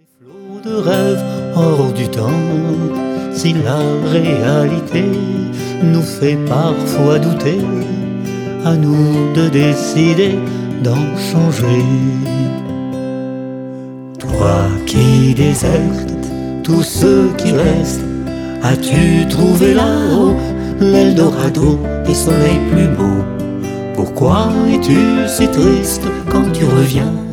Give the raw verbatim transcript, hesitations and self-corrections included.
Flot de rêve hors du temps, si la réalité nous fait parfois douter, à nous de décider d'en changer. Toi qui désertes tous ceux qui restent, as-tu trouvé là-haut l'Eldorado des soleils plus beaux? Pourquoi es-tu si triste quand tu reviens